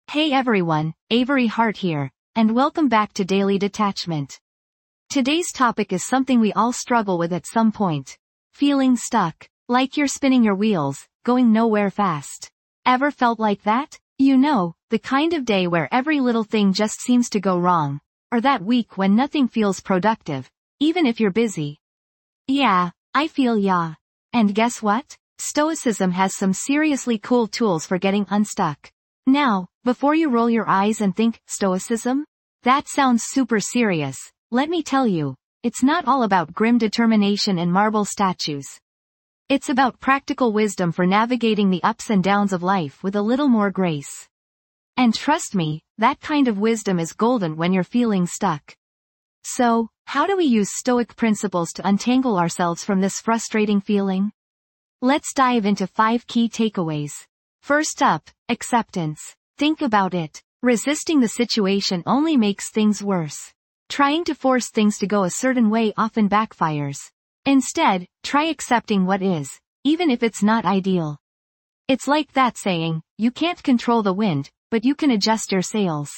Hey everyone, Avery Hart here, and welcome back to Daily Detachment. Today's topic is something we all struggle with at some point. Feeling stuck, like you're spinning your wheels, going nowhere fast. Ever felt like that? You know, the kind of day where every little thing just seems to go wrong. Or that week when nothing feels productive, even if you're busy. Yeah, I feel ya. And guess what? Stoicism has some seriously cool tools for getting unstuck. Now, before you roll your eyes and think, Stoicism? That sounds super serious. Let me tell you, it's not all about grim determination and marble statues. It's about practical wisdom for navigating the ups and downs of life with a little more grace. And trust me, that kind of wisdom is golden when you're feeling stuck. So, how do we use Stoic principles to untangle ourselves from this frustrating feeling? Let's dive into 5 key takeaways. First up, acceptance. Think about it. Resisting the situation only makes things worse. Trying to force things to go a certain way often backfires. Instead, try accepting what is, even if it's not ideal. It's like that saying, you can't control the wind, but you can adjust your sails.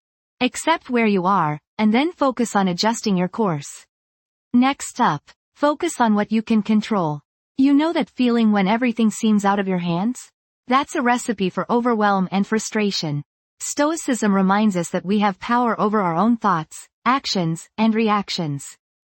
Accept where you are, and then focus on adjusting your course. Next up, focus on what you can control. You know that feeling when everything seems out of your hands? That's a recipe for overwhelm and frustration. Stoicism reminds us that we have power over our own thoughts, actions, and reactions.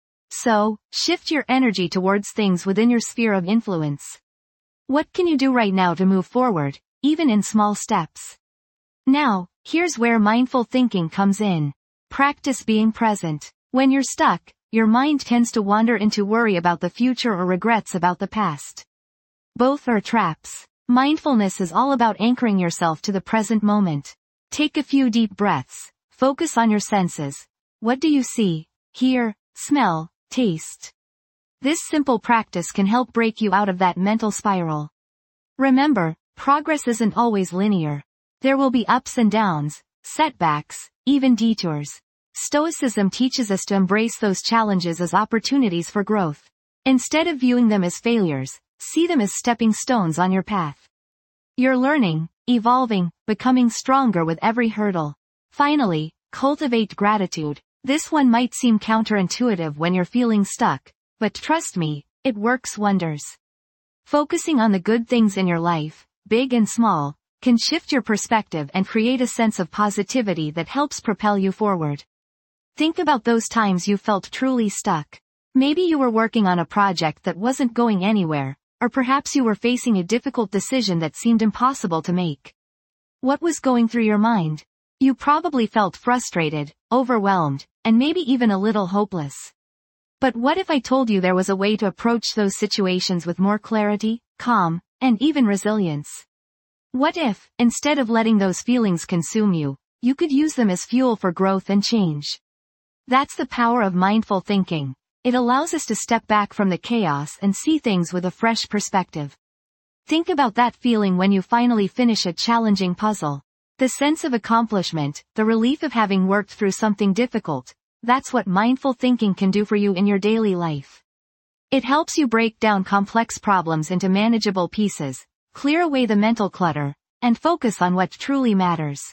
So, shift your energy towards things within your sphere of influence. What can you do right now to move forward, even in small steps? Now, here's where mindful thinking comes in. Practice being present. When you're stuck, your mind tends to wander into worry about the future or regrets about the past. Both are traps. Mindfulness is all about anchoring yourself to the present moment. Take a few deep breaths. Focus on your senses. What do you see, hear, smell, taste? This simple practice can help break you out of that mental spiral. Remember, progress isn't always linear. There will be ups and downs, setbacks, even detours. Stoicism teaches us to embrace those challenges as opportunities for growth. Instead of viewing them as failures, see them as stepping stones on your path. You're learning, evolving, becoming stronger with every hurdle. Finally, cultivate gratitude. This one might seem counterintuitive when you're feeling stuck, but trust me, it works wonders. Focusing on the good things in your life, big and small, can shift your perspective and create a sense of positivity that helps propel you forward. Think about those times you felt truly stuck. Maybe you were working on a project that wasn't going anywhere, or perhaps you were facing a difficult decision that seemed impossible to make. What was going through your mind? You probably felt frustrated, overwhelmed, and maybe even a little hopeless. But what if I told you there was a way to approach those situations with more clarity, calm, and even resilience? What if, instead of letting those feelings consume you, you could use them as fuel for growth and change? That's the power of mindful thinking. It allows us to step back from the chaos and see things with a fresh perspective. Think about that feeling when you finally finish a challenging puzzle. The sense of accomplishment, the relief of having worked through something difficult, that's what mindful thinking can do for you in your daily life. It helps you break down complex problems into manageable pieces, clear away the mental clutter, and focus on what truly matters.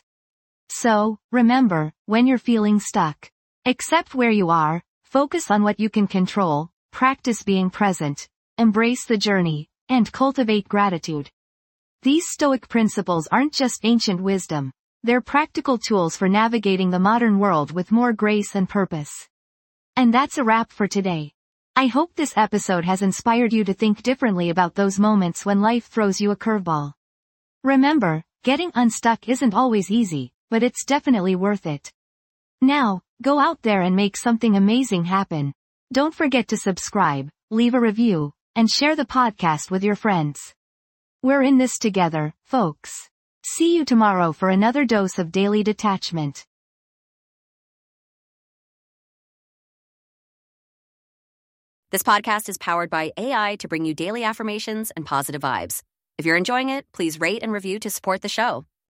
So, remember, when you're feeling stuck, accept where you are, focus on what you can control, practice being present, embrace the journey, and cultivate gratitude. These Stoic principles aren't just ancient wisdom, they're practical tools for navigating the modern world with more grace and purpose. And that's a wrap for today. I hope this episode has inspired you to think differently about those moments when life throws you a curveball. Remember, getting unstuck isn't always easy, but it's definitely worth it. Now, go out there and make something amazing happen. Don't forget to subscribe, leave a review, and share the podcast with your friends. We're in this together, folks. See you tomorrow for another dose of Daily Detachment. This podcast is powered by AI to bring you daily affirmations and positive vibes. If you're enjoying it, please rate and review to support the show.